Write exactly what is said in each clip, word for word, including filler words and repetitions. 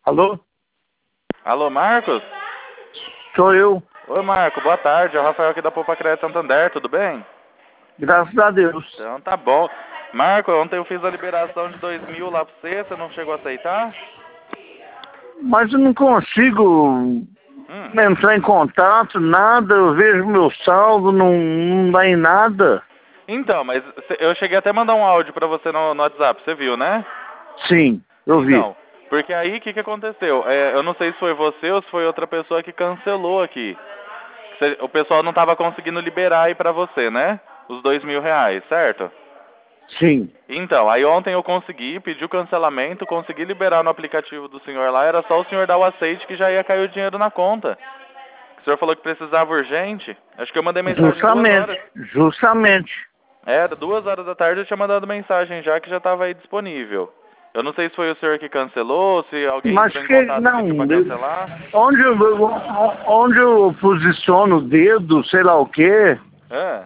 Alô? Alô, Marcos? Sou eu. Oi, Marco, boa tarde. É o Rafael aqui da Poupa Crédito Santander, tudo bem? Graças a Deus. Então tá bom. Marco, ontem eu fiz a liberação de dois mil lá pra você, você não chegou a aceitar? Mas eu não consigo Hum. entrar em contato, nada. Eu vejo meu saldo, não, não dá em nada. Então, mas cê- eu cheguei até a mandar um áudio pra você no, no WhatsApp, você viu, né? Sim, eu vi. Então, porque aí o que, que aconteceu? É, eu não sei se foi você ou se foi outra pessoa que cancelou aqui. Cê- o pessoal não tava conseguindo liberar aí pra você, né? Os dois mil reais, certo? Sim. Então, aí ontem eu consegui, pedi o cancelamento, consegui liberar no aplicativo do senhor lá, era só o senhor dar o aceite que já ia cair o dinheiro na conta. O senhor falou que precisava urgente, acho que eu mandei mensagem duas Justamente, horas. justamente. Era, duas horas da tarde eu tinha mandado mensagem já que já estava aí disponível. Eu não sei se foi o senhor que cancelou, se alguém Mas entrou em que, contato e não, pediu para eu- cancelar. onde eu, onde eu posiciono o dedo, sei lá o quê, É.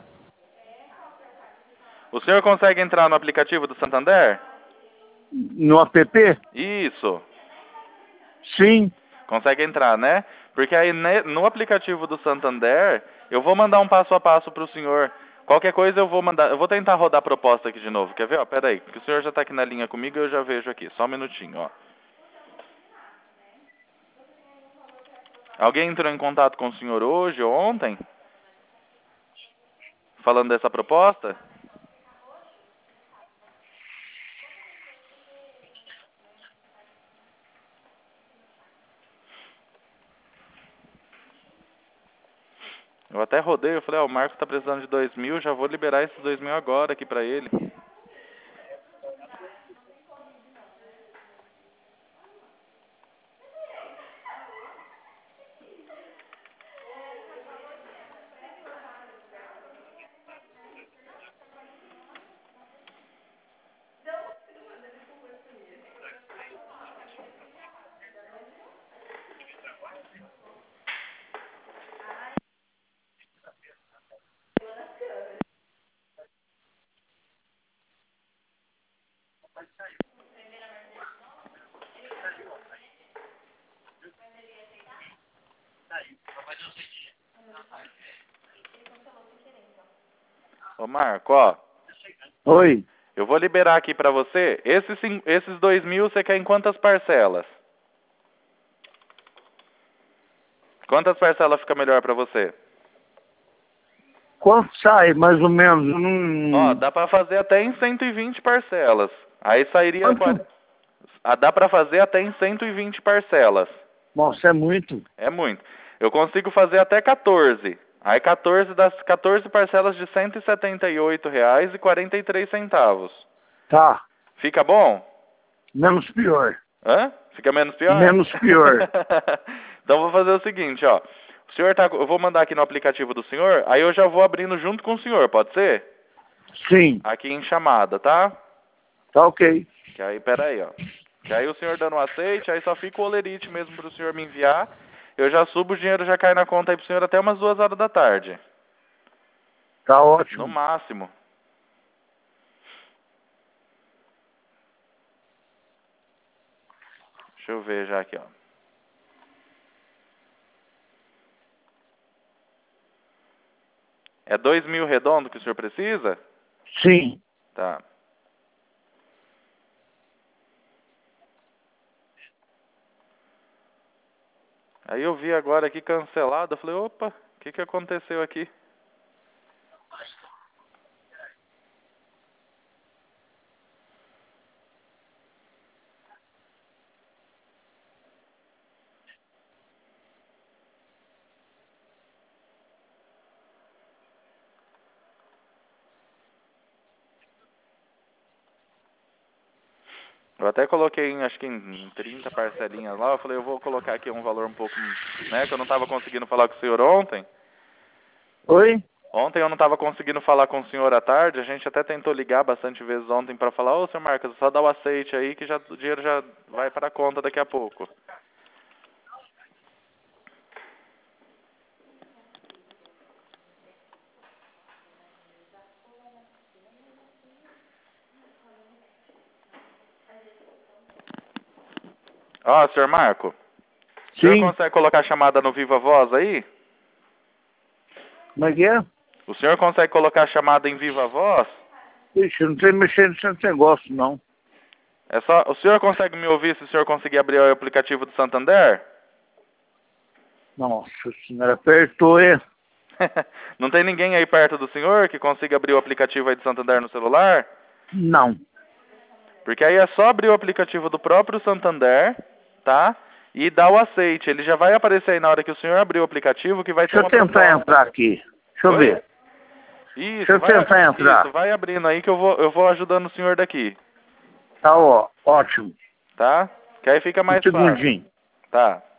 O senhor consegue entrar no aplicativo do Santander? no app? Isso. Sim. Consegue entrar, né? Porque aí ne- no aplicativo do Santander, eu vou mandar um passo a passo pro senhor. Qualquer coisa eu vou mandar, eu vou tentar rodar a proposta aqui de novo. Quer ver? Ó, pera aí, que o senhor já tá aqui na linha comigo, eu já vejo aqui. Só um minutinho, ó. Alguém entrou em contato com o senhor hoje ou ontem? Falando dessa proposta? Eu até rodei, eu falei, ó, o Marcos tá precisando de dois mil, já vou liberar esses dois mil agora aqui pra ele. Ô Marco, ó, Oi. eu vou liberar aqui pra você. Esses, cin- esses dois mil você quer em quantas parcelas? Quantas parcelas fica melhor pra você? Quanto sai, mais ou menos? Eu Ó, não... dá pra fazer até em cento e vinte parcelas. Aí sairia... Quanto? quar- Ah, dá pra fazer até em cento e vinte parcelas. Nossa, é muito. É muito. Eu consigo fazer até quatorze. Aí quatorze das quatorze parcelas de cento e setenta e oito reais e quarenta e três centavos. Tá. Fica bom? Menos pior. Hã? Fica menos pior? Menos pior. Então vou fazer o seguinte, ó. O senhor tá, eu vou mandar aqui no aplicativo do senhor, aí eu já vou abrindo junto com o senhor, pode ser? Sim. Aqui em chamada, tá? Tá ok. Que aí, pera aí, ó. Que aí o senhor dando um aceite, aí só fica o olerite mesmo pro senhor me enviar. Eu já subo, o dinheiro já cai na conta aí pro senhor até umas duas horas da tarde. Tá No ótimo. máximo. Deixa eu ver já aqui, ó. É dois mil redondo que o senhor precisa? Sim. Tá. Aí eu vi agora aqui cancelado, eu falei, opa, o que que aconteceu aqui? Eu até coloquei, em, acho que em trinta parcelinhas lá, eu falei, eu vou colocar aqui um valor um pouco, né, que eu não estava conseguindo falar com o senhor ontem. Oi? Ontem eu não estava conseguindo falar com o senhor à tarde, a gente até tentou ligar bastante vezes ontem para falar, ô, senhor Marcos, só dá o aceite aí que já, o dinheiro já vai para a conta daqui a pouco. Ó, senhor Marco, o Sim. senhor consegue colocar a chamada no Viva Voz aí? Como é que é? O senhor consegue colocar a chamada em Viva Voz? Ixi, não sei mexer nesse negócio, não. É só, o senhor consegue me ouvir se o senhor conseguir abrir o aplicativo do Santander? Nossa senhora, apertou, hein? Não tem ninguém aí perto do senhor que consiga abrir o aplicativo aí do Santander no celular? Não. Porque aí é só abrir o aplicativo do próprio Santander, tá? E dar o aceite. Ele já vai aparecer aí na hora que o senhor abrir o aplicativo que vai ter Deixa eu uma tentar proposta. entrar aqui. Deixa eu Oi? ver. Isso, Deixa eu vai, tentar entrar. isso, vai abrindo aí que eu vou, eu vou ajudando o senhor daqui, Tá, ó, ótimo. tá? Que aí fica Um mais fácil. segundinho. Tá.